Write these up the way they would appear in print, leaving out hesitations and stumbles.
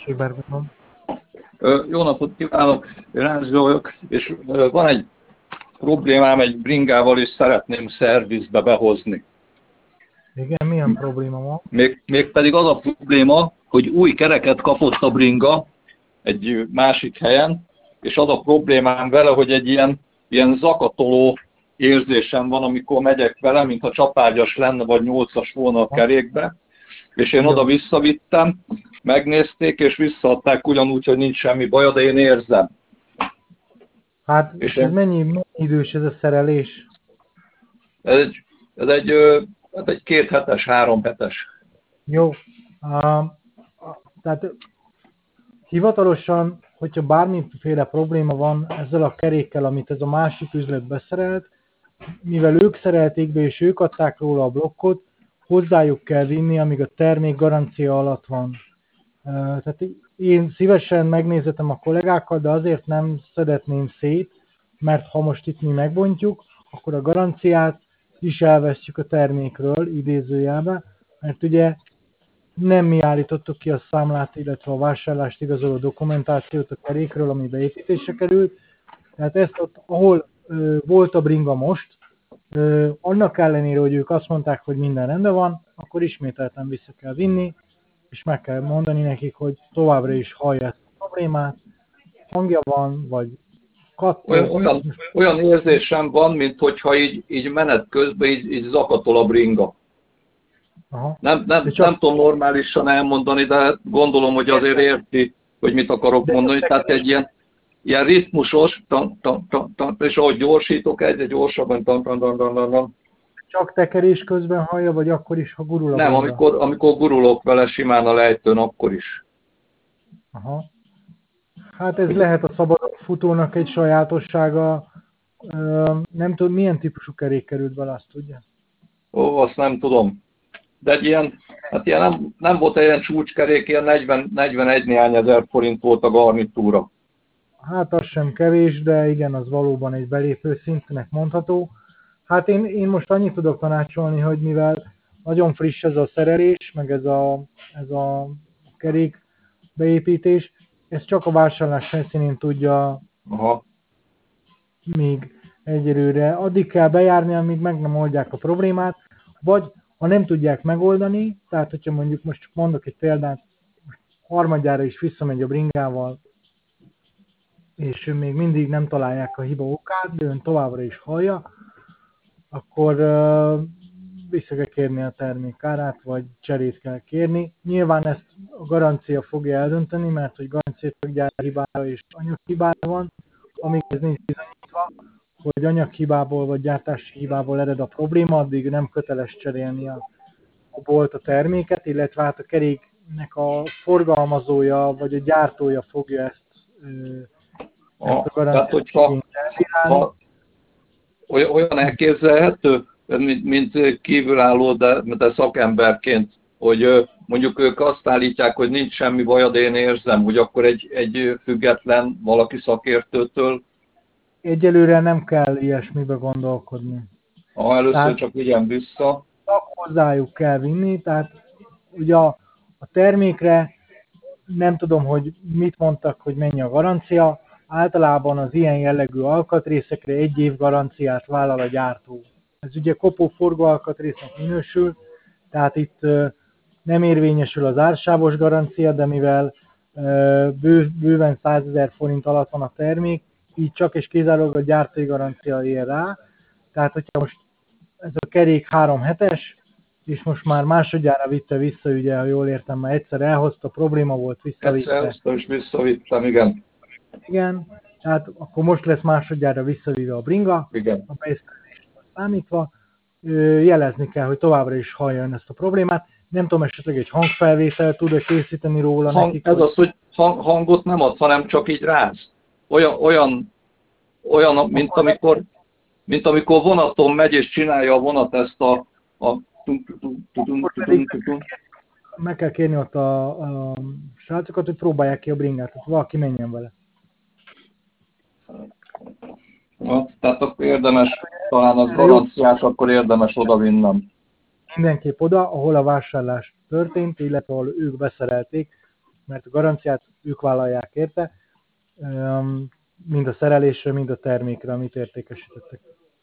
Tessék, Bergman. Jó napot kívánok, Ráncz vagyok, és van egy problémám egy bringával, és szeretném szervizbe behozni. Igen, milyen probléma van? Mégpedig az a probléma, hogy új kereket kapott a bringa egy másik helyen, és az a problémám vele, hogy egy ilyen zakatoló érzésem van, amikor megyek vele, mintha csapágyas lenne, vagy 8-as volna a kerékbe. És én oda visszavittem, megnézték, és visszaadták ugyanúgy, hogy nincs semmi baj, de én érzem. Hát, és ez mennyi idős ez a szerelés? Ez egy 2 hetes, 3 hetes. Jó. Tehát hivatalosan, hogyha bármiféle probléma van ezzel a kerékkel, amit ez a másik üzlet beszerelt, mivel ők szerelték be, és ők adták róla a blokkot, hozzájuk kell vinni, amíg a termék garancia alatt van. Tehát én szívesen megnézhetem a kollégákkal, de azért nem szedetném szét, mert ha most itt mi megbontjuk, akkor a garanciát is elvesztjük a termékről, idézőjelbe, mert ugye nem mi állítottuk ki a számlát, illetve a vásárlást igazoló dokumentációt a kerékről, ami beépítésre került. Tehát ezt ott, ahol volt a bringa most, annak ellenére, hogy ők azt mondták, hogy minden rendben van, akkor ismételten vissza kell vinni, és meg kell mondani nekik, hogy továbbra is hallja ezt a problémát, hangja van, vagy kattog. Olyan érzésem van, mint hogyha így menet közben így zakatol a bringa. Aha. Nem tudom normálisan elmondani, de gondolom, hogy azért érti, hogy mit akarok mondani. Tehát egy ilyen ritmusos, és ahogy gyorsítok, egyre gyorsabban, Csak tekerés közben hallja, vagy akkor is, ha gurul a bringa? Nem, amikor gurulok vele simán a lejtőn, akkor is. Aha. Hát ez lehet a szabad futónak egy sajátossága. Nem tudom, milyen típusú kerék került bele, azt tudja? Ó, azt nem tudom. De egy nem volt egy ilyen csúcskerék, ilyen 41 néhány ezer forint volt a garnitúra. Hát az sem kevés, de igen, az valóban egy belépő szintnek mondható. Hát én most annyit tudok tanácsolni, hogy mivel nagyon friss ez a szerelés, meg ez a kerék beépítés, ez csak a vásárlás helyszínén tudja még egyelőre. Addig kell bejárni, amíg meg nem oldják a problémát, vagy ha nem tudják megoldani, tehát hogyha mondjuk most csak mondok egy példát, harmadjára is visszamegy a bringával, és még mindig nem találják a hiba okát, de ön továbbra is hallja, akkor vissza kell kérni a termék árát, vagy cserét kell kérni. Nyilván ezt a garancia fogja eldönteni, mert hogy garancia csak gyárhibára és anyaghibára van, amíg ez nincs bizonyítva, hogy anyaghibából vagy gyártási hibából ered a probléma, addig nem köteles cserélni a bolt a terméket, illetve hát a keréknek a forgalmazója vagy a gyártója fogja ezt a garanciát ha olyan elképzelhető, mint kívülálló, de szakemberként, hogy mondjuk ők azt állítják, hogy nincs semmi baj, de én érzem, hogy akkor egy független valaki szakértőtől. Egyelőre nem kell ilyesmibe gondolkodni. Először tehát csak vigyen vissza. Hozzájuk kell vinni, tehát ugye a termékre nem tudom, hogy mit mondtak, hogy mennyi a garancia. Általában az ilyen jellegű alkatrészekre 1 év garanciát vállal a gyártó. Ez ugye kopóforgó alkatrésznek minősül, tehát itt nem érvényesül az ársávos garancia, de mivel bőven 100 000 forint alatt van a termék, így csak és kizárólag a gyártói garancia ér rá. Tehát, hogyha most ez a kerék 3 hetes, és most már másodjára vitte vissza, ugye, ha jól értem, már egyszer elhozta, probléma volt, visszavitte. Egyszer elhoztam, és visszavittem, igen. Igen, tehát akkor most lesz másodjára visszavive a bringa, igen. A beszerelésre számítva, jelezni kell, hogy továbbra is halljon ezt a problémát. Nem tudom, esetleg egy hangfelvétel tud-e készíteni róla nekik? Ez az, hogy hangot nem ad, hanem csak így ráz. Olyan mint amikor vonaton megy és csinálja a vonat ezt a meg kell kérni ott a srácokat, hogy próbálják ki a bringát, hogy valaki menjen vele. Tehát akkor érdemes, talán az garanciás, akkor érdemes odavinnem. Mindenképp oda, ahol a vásárlás történt, illetve ahol ők beszerelték, mert a garanciát ők vállalják érte, mind a szerelésre, mind a termékre, amit értékesítettek.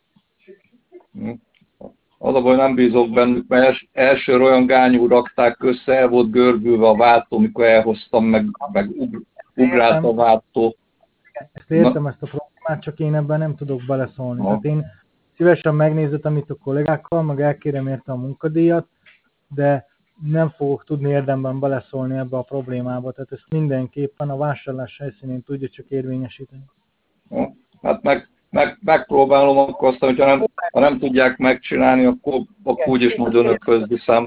Az a baj, nem bízok bennük, mert elsőre olyan gányú rakták össze, el volt görbülve a váltó, mikor elhoztam, meg ugrált a váltó. Ezt értem, ezt a problémát, csak én ebben nem tudok beleszólni. Tehát én szívesen megnézem itt a kollégákkal, meg elkérem érte a munkadíjat, de nem fogok tudni érdemben beleszólni ebbe a problémába. Tehát ezt mindenképpen a vásárlás helyszínén tudja csak érvényesíteni. Hát megpróbálom, akkor aztán, hogyha nem tudják megcsinálni, akkor úgyis majd önökhöz viszem.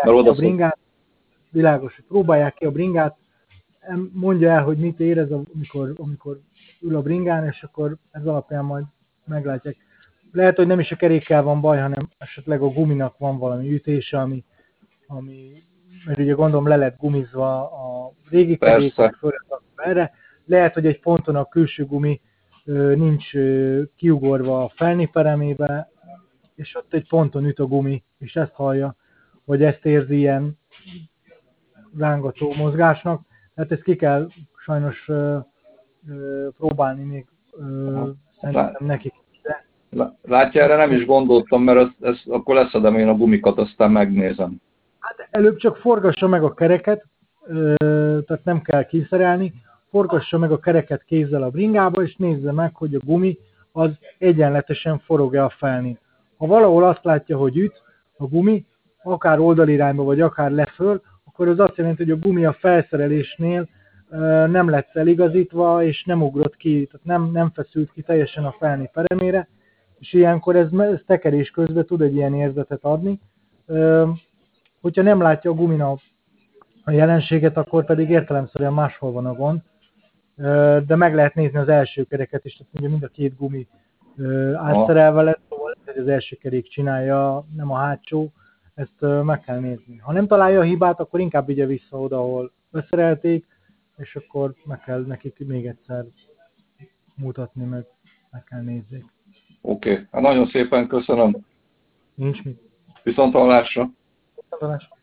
Világos, hogy próbálják ki a bringát, mondja el, hogy mit érez, amikor ül a bringán, és akkor ez alapján majd meglátják. Lehet, hogy nem is a kerékkel van baj, hanem esetleg a guminak van valami ütése, ami mert ugye gondolom le lett gumizva a régi kerékek erre. Lehet, hogy egy ponton a külső gumi nincs kiugorva a felni peremébe, és ott egy ponton üt a gumi, és ezt hallja, vagy ezt érzi ilyen rángató mozgásnak. Tehát ezt ki kell sajnos próbálni még szerintem nekik. Látja, erre nem is gondoltam, mert akkor leszedem én a gumikat, aztán megnézem. Hát előbb csak forgassa meg a kereket, tehát nem kell kiszerelni, forgassa meg a kereket kézzel a bringába, és nézze meg, hogy a gumi az egyenletesen forog-e a felnén. Ha valahol azt látja, hogy üt a gumi, akár oldalirányba, vagy akár leföl, akkor az azt jelenti, hogy a gumi a felszerelésnél nem lett eligazítva, és nem ugrott ki, tehát nem feszült ki teljesen a felni peremére, és ilyenkor ez tekerés közben tud egy ilyen érzetet adni. Hogyha nem látja a gumin a jelenséget, akkor pedig értelemszerűen máshol van a gond, de meg lehet nézni az első kereket is, tehát ugye mind a két gumi átszerelve lett, szóval az első kerék csinálja, nem a hátsó, ezt meg kell nézni. Ha nem találja a hibát, akkor inkább vigye vissza oda, ahol beszerelték, és akkor meg kell nekik még egyszer mutatni, meg kell nézzék. Oké, hát nagyon szépen köszönöm. Nincs mit. Viszonthallásra. Viszonthallásra.